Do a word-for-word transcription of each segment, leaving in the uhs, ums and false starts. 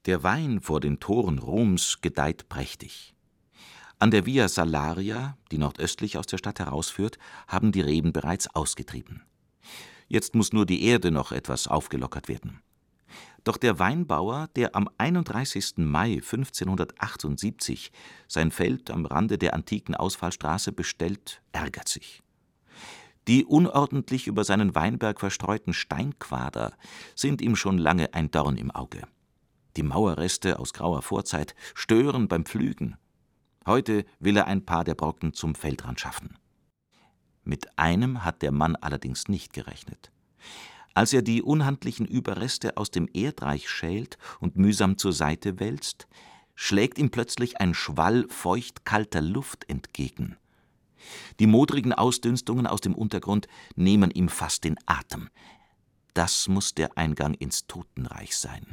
Der Wein vor den Toren Roms gedeiht prächtig. An der Via Salaria, die nordöstlich aus der Stadt herausführt, haben die Reben bereits ausgetrieben. Jetzt muss nur die Erde noch etwas aufgelockert werden. Doch der Weinbauer, der am einunddreißigsten Mai fünfzehnhundertachtundsiebzig sein Feld am Rande der antiken Ausfallstraße bestellt, ärgert sich. Die unordentlich über seinen Weinberg verstreuten Steinquader sind ihm schon lange ein Dorn im Auge. Die Mauerreste aus grauer Vorzeit stören beim Pflügen. Heute will er ein paar der Brocken zum Feldrand schaffen. Mit einem hat der Mann allerdings nicht gerechnet. Als er die unhandlichen Überreste aus dem Erdreich schält und mühsam zur Seite wälzt, schlägt ihm plötzlich ein Schwall feucht-kalter Luft entgegen. Die modrigen Ausdünstungen aus dem Untergrund nehmen ihm fast den Atem. Das muss der Eingang ins Totenreich sein.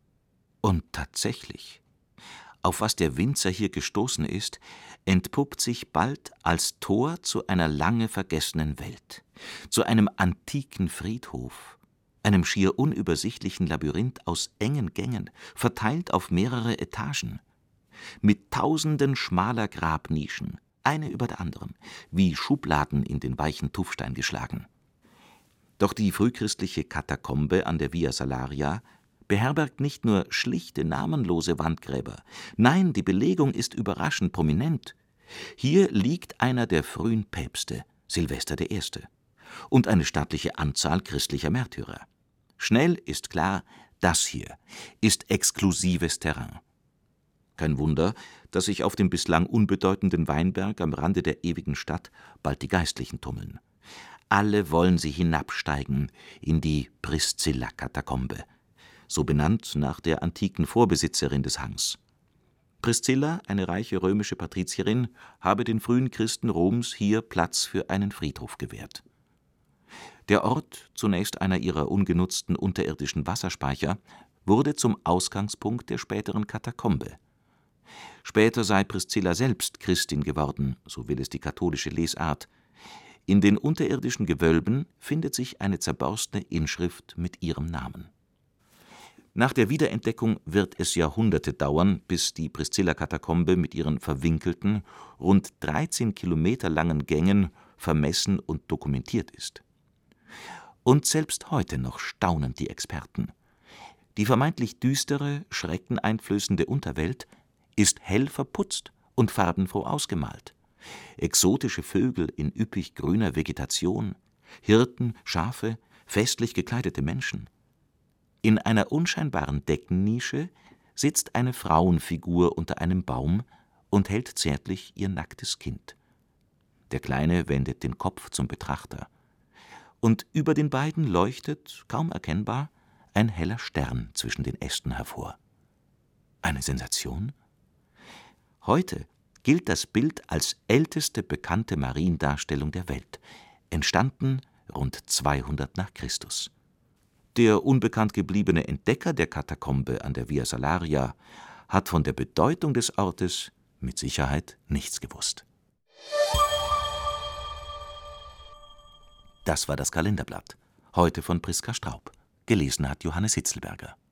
Und tatsächlich, auf was der Winzer hier gestoßen ist, entpuppt sich bald als Tor zu einer lange vergessenen Welt, zu einem antiken Friedhof, einem schier unübersichtlichen Labyrinth aus engen Gängen, verteilt auf mehrere Etagen, mit tausenden schmaler Grabnischen, eine über der anderen, wie Schubladen in den weichen Tuffstein geschlagen. Doch die frühchristliche Katakombe an der Via Salaria beherbergt nicht nur schlichte, namenlose Wandgräber. Nein, die Belegung ist überraschend prominent. Hier liegt einer der frühen Päpste, Silvester der Erste, und eine stattliche Anzahl christlicher Märtyrer. Schnell ist klar, das hier ist exklusives Terrain. Kein Wunder, dass sich auf dem bislang unbedeutenden Weinberg am Rande der ewigen Stadt bald die Geistlichen tummeln. Alle wollen sie hinabsteigen in die Priscilla-Katakombe, so benannt nach der antiken Vorbesitzerin des Hangs. Priscilla, eine reiche römische Patrizierin, habe den frühen Christen Roms hier Platz für einen Friedhof gewährt. Der Ort, zunächst einer ihrer ungenutzten unterirdischen Wasserspeicher, wurde zum Ausgangspunkt der späteren Katakombe. Später sei Priscilla selbst Christin geworden, so will es die katholische Lesart. In den unterirdischen Gewölben findet sich eine zerborstene Inschrift mit ihrem Namen. Nach der Wiederentdeckung wird es Jahrhunderte dauern, bis die Priscilla-Katakombe mit ihren verwinkelten, rund dreizehn Kilometer langen Gängen vermessen und dokumentiert ist. Und selbst heute noch staunen die Experten. Die vermeintlich düstere, schreckeneinflößende Unterwelt ist hell verputzt und farbenfroh ausgemalt. Exotische Vögel in üppig grüner Vegetation, Hirten, Schafe, festlich gekleidete Menschen. In einer unscheinbaren Deckennische sitzt eine Frauenfigur unter einem Baum und hält zärtlich ihr nacktes Kind. Der Kleine wendet den Kopf zum Betrachter. Und über den beiden leuchtet, kaum erkennbar, ein heller Stern zwischen den Ästen hervor. Eine Sensation? Heute gilt das Bild als älteste bekannte Mariendarstellung der Welt, entstanden rund zweihundert nach Christus. Der unbekannt gebliebene Entdecker der Katakombe an der Via Salaria hat von der Bedeutung des Ortes mit Sicherheit nichts gewusst. Das war das Kalenderblatt, heute von Priska Straub. Gelesen hat Johannes Hitzelberger.